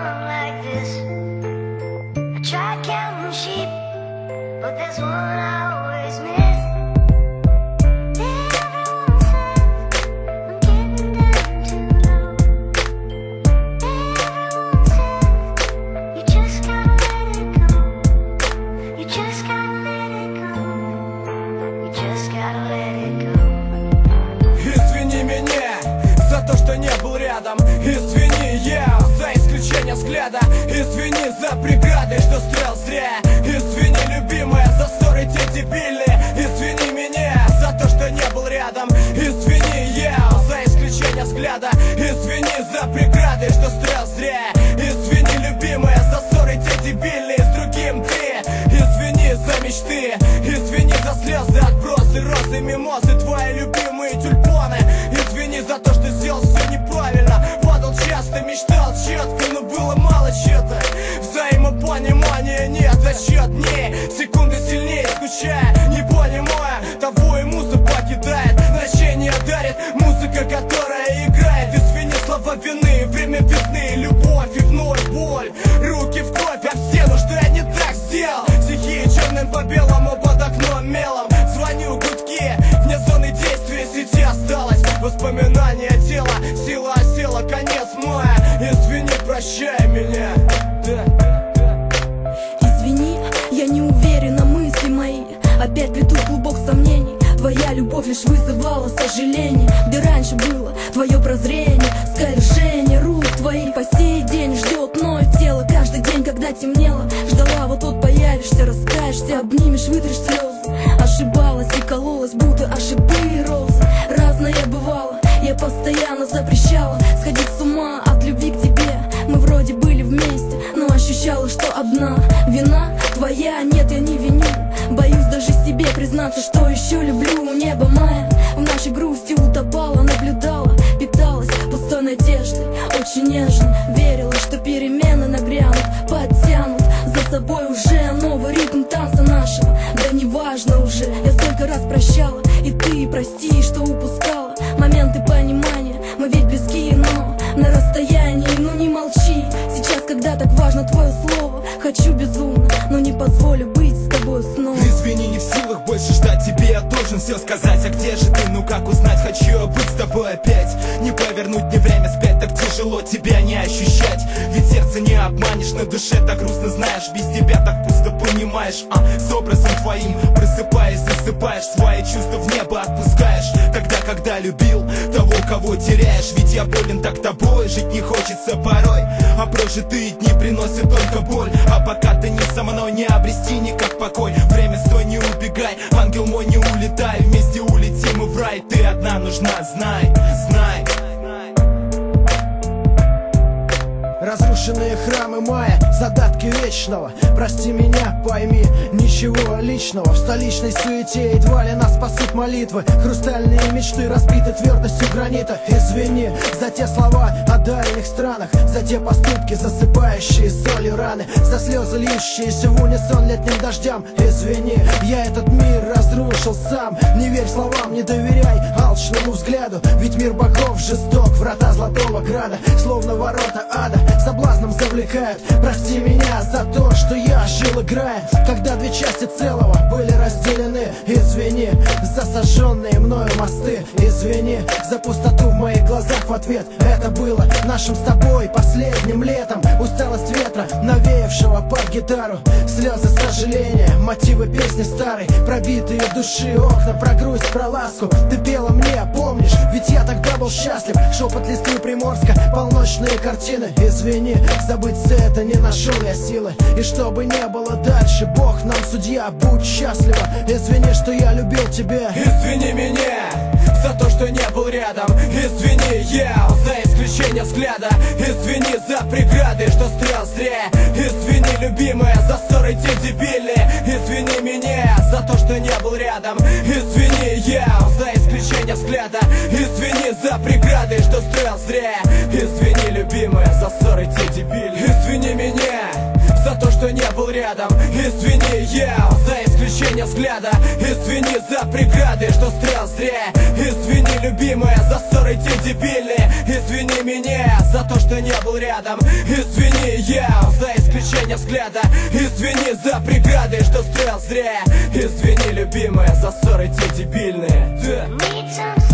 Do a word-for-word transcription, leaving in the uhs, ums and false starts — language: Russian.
along like this. I tried counting sheep, but there's one I always miss. Извини, я за исключение взгляда. Извини за преграды, что стрел зря. Извини, любимая, за ссоры те дебильные. Извини меня за то, что не был рядом. Извини, я за исключение взгляда. Извини за преграды, что стрел зря. Извини, любимая, за ссоры те дебильные. С другим ты. Извини за мечты. Извини за слезы, отбросы, розы, мимозы, твои любимые тюльпаны. Извини за то, что сделал все неправильно. Падал часто, мечтал четко, но было мало чего-то. Взаимопонимания нет, а счет дней, секунды сильнее скучая, не понимая того, и муза покидает, значение дарит музыка, которая играет. Извини, слова вины, время весны, любовь и вновь боль, руки в кровь об стену, что я не так сделал. Стихи черным по белому под окном мелом. Звоню, гудки, вне зоны действия сети осталось воспоминания тела, сила осела, конец мая. Извини, прощай меня. Извини, я не уверена, мысли мои опять плетут клубок сомнений. Твоя любовь лишь вызывала сожаление, где раньше было твое прозрение, скольжение рук твоих по сей день ждет ноет тело. Каждый день, когда темнело, ждала, вот тут появишься, раскаешься, обнимешь, вытрешь слезы. Ошибалась и кололась, будто ошибы и розы. Разное бывало, я постоянно запрещала сходить с ума от любви к тебе. Мы вроде были вместе, но ощущала, что одна. Вина твоя, нет, я не виню. Боюсь даже себе признаться, что еще люблю. Небо мая в нашей грусти утопала, наблюдала, питалась пустой надеждой. Очень нежно верила, что перемены нагрянут, подтянут за собой уже новый ритм танца нашего. Да неважно уже, я столько раз прощала, и ты прости, что упускала моменты понимания. Мы ведь близки, но на расстоянии. Ну не молчи, сейчас, когда так важно твое слово. Хочу безумно, но не позволю быть с тобой снова. Извини, не в силах больше ждать, тебе я должен все сказать. А где же ты, ну как узнать, хочу я быть с тобой опять. Не повернуть мне время спять, так тяжело тебя не ощущать. Ведь сердце не обманешь, на душе так грустно, знаешь. Без тебя так пусто, понимаешь, а с образом твоим просыпаясь, засыпаешь, свои чувства в небо отпускаешь. Тогда, когда любил того, кого теряешь. Ведь я болен так тобой, жить не хочется порой, а прожитые дни приносят только боль. А пока ты не со мной, не обрести никак покой. Время, стой, не убегай, ангел мой, не улетай. Вместе улетим мы в рай, ты одна нужна, знай, знай. Разрушенные храмы мая, задатки вечного. Прости меня, пойми, ничего личного. В столичной суете едва ли нас спасут молитвы. Хрустальные мечты разбиты твердостью гранита. Извини за те слова о дальних странах, за те поступки, засыпающие солью раны, за слезы, льющиеся в унисон летним дождям. Извини, я этот мир разрушил сам. Не верь словам, не доверяй алчному взгляду. Ведь мир богов жесток, врата золотого града, словно ворота ада, соблазном завлекают. Прости меня за то, что я жил играя, когда две части целого были разделены. Извини за сожженные мною мосты. Извини за пустоту в моих глазах в ответ. Это было нашим с тобой последним летом. Усталость ветра, навеявшего под гитару, слезы сожаления, мотивы песни старой, пробитые души окна, про грусть, про ласку. Ты пела мне, помнишь? Ведь я тогда был счастлив. Шепот листвы Приморска, полночные картины. Извини, забыть все это не нашел я силы. И что бы не было дальше, Бог нам судья, будь счастлива. Извини, что я любил тебя. Извини меня за то, что не был рядом. Извини, я за исключение взгляда. Извини за преграды, что стрел зря. Извини, любимая, за ссоры те дебильные. Извини меня за то, что не был рядом. Извини, я за исключение взгляда. Извини за преграды, что стрел зря. Извини, любимая, за ссоры те дебильные. Извини меня за то, что что не был рядом. Извини, я за исключение взгляда. Извини за преграды, что стрелял зря. Извини, любимая, за ссоры те дебильные. Извини меня за то, что не был рядом. Извини, я за исключение взгляда. Извини за преграды, что стрелял зря. Извини, любимая, за ссоры те дебильные. Need some